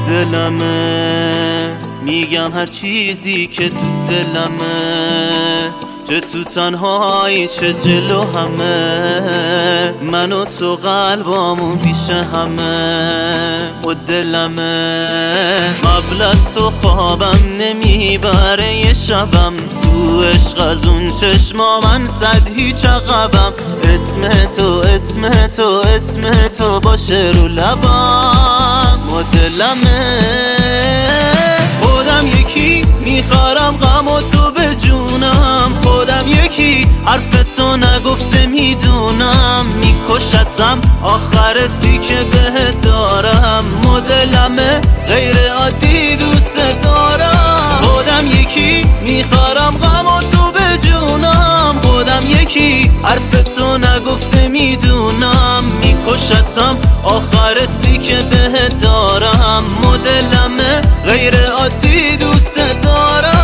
دلمه، میگم هر چیزی که تو دلمه، چه تو تنهایی چه جلو همه، من و تو قلبامون پیش همه. و دلمه قبل از تو خوابم نمیبره یه شبم، تو عشق از اون چشما من صد هیچ عقبم. اسم تو اسم تو اسم تو باشه رو لبم. و دلمه خودم یکی میخارم غم و تو به جونم، خودم یکی حرف تو نگفته میدونم، میکشتم آخر سی که بهت دارم. و دلمه غیر عادی دوست دارم، خودم یکی میخارم غم و تو به جونم، خودم یکی حرف تو نگفته میدونم، میکشتم آخر سی که بهت دارم. و دلمه غیر عادی دوست دارم.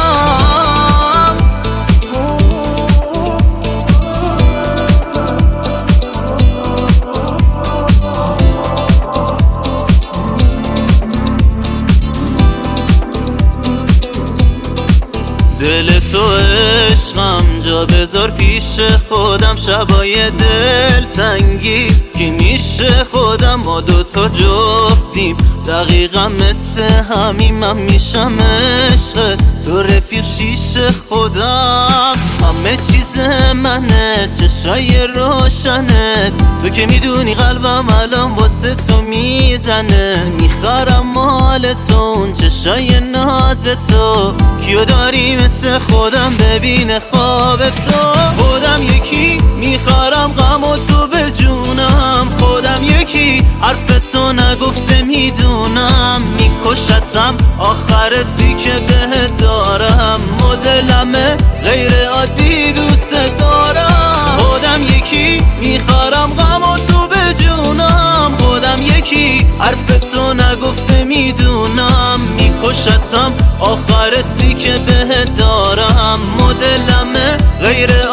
دل تو عشقم جا بذار پیش خودم، شبای دل تنگی که میشه خودم، ما دوتا جفتیم دقیقا مثل همین، من میشم عشقت تو رفیق شیش خودم، همه چیز منه چشای روشنت، تو که میدونی قلبم الان واسه تو میزنه، میخارم مال تو اون چشای ناز تو، کیو داری مثل خودم ببین خواب تو. خودم یکی میخارم غم و تو به جونم، خودم یکی حرف تو نگفته میدونم، میکشتم آخر سی که بهت دارم. و دلمه غیر عادی دوست دارم، خودم یکی میخارم غم و تو به جونم، خودم یکی حرف تو نگفته میدونم، میکشتم آخر سی که بهت دارم. و دلمه غیر